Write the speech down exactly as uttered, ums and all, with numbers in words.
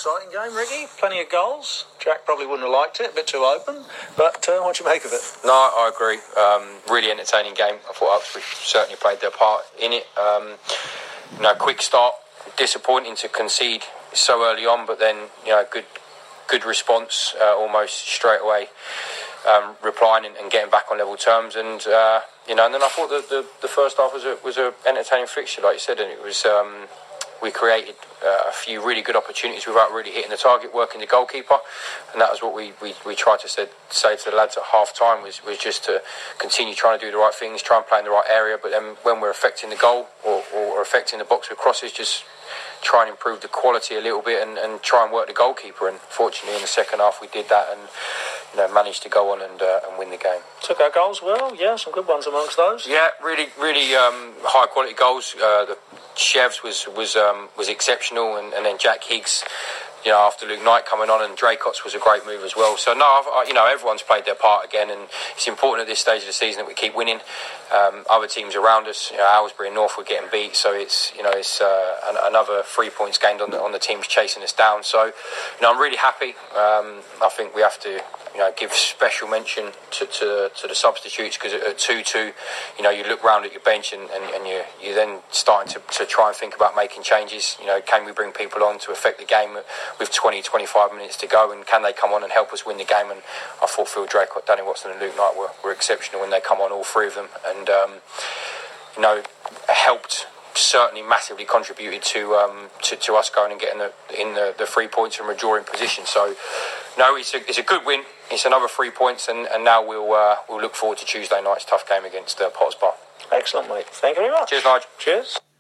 exciting game, Ricky. Plenty of goals. Jack probably wouldn't have liked it, a bit too open. But uh, what do you make of it? No, I agree. Um, really entertaining game. I thought Uxbridge certainly played their part in it. Um, you know, quick start, disappointing to concede so early on, but then you know, good, good response uh, almost straight away. Um, replying and, and getting back on level terms, and uh, you know, and then I thought that the, the first half was a was a entertaining fixture, like you said, and it was. Um, we created uh, a few really good opportunities without really hitting the target, working the goalkeeper, and that was what we, we, we tried to say, say to the lads at half time was, was just to continue trying to do the right things, try and play in the right area, but then when we're affecting the goal or, or affecting the box with crosses, just try and improve the quality a little bit and, and try and work the goalkeeper. And fortunately in the second half we did that and you know managed to go on and uh, and win the game. Took our goals well, yeah, some good ones amongst those. Yeah, really, really um, high quality goals. Uh, the Chevs was was um, was exceptional, and, and then Jack Higgs, you know, after Luke Knight coming on, and Draycott's was a great move as well. So no, I've, I, you know, everyone's played their part again, and it's important at this stage of the season that we keep winning. Um, other teams around us, you know, Aylesbury and North were getting beat, so it's you know it's uh, an, another three points gained on the on the teams chasing us down. So you know, I'm really happy. Um, I think we have to. You know, give special mention to to, to the substitutes, because at two two, you know, you look round at your bench and, and, and you you're then starting to, to try and think about making changes. You know, can we bring people on to affect the game with twenty, twenty-five minutes to go, and can they come on and help us win the game? And I thought Phil Draycott, Danny Watson and Luke Knight were, were exceptional when they come on, all three of them, and um, you know, helped. Certainly massively contributed to um, to, to us going and getting the, in the, the three points and we're drawing position. So no, it's a it's a good win. It's another three points, and, and now we'll uh, we'll look forward to Tuesday night's tough game against uh, Potters Bar. Excellent, mate. Thank you very much. Cheers, Nigel. Cheers.